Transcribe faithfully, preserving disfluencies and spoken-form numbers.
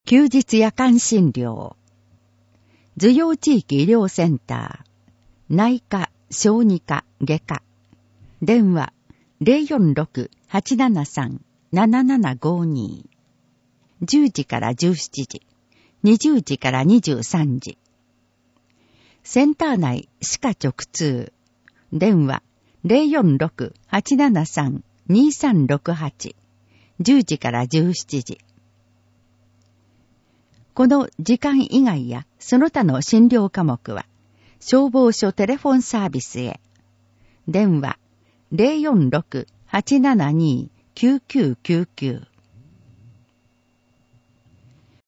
休日夜間診療。受養地域医療センター。内科、小児科、外科。電話 ゼロよんろく はちななさん ななななごに。じゅうじからじゅうしちじ。にじゅうじからにじゅうさんじ。センター内歯科直通。電話 ゼロよんろく はちななさん にさんろくはち。じゅうじからじゅうしちじ。この時間以外やその他の診療科目は消防署テレフォンサービスへ。電話 ゼロよんろく はちななに きゅうきゅうきゅうきゅう。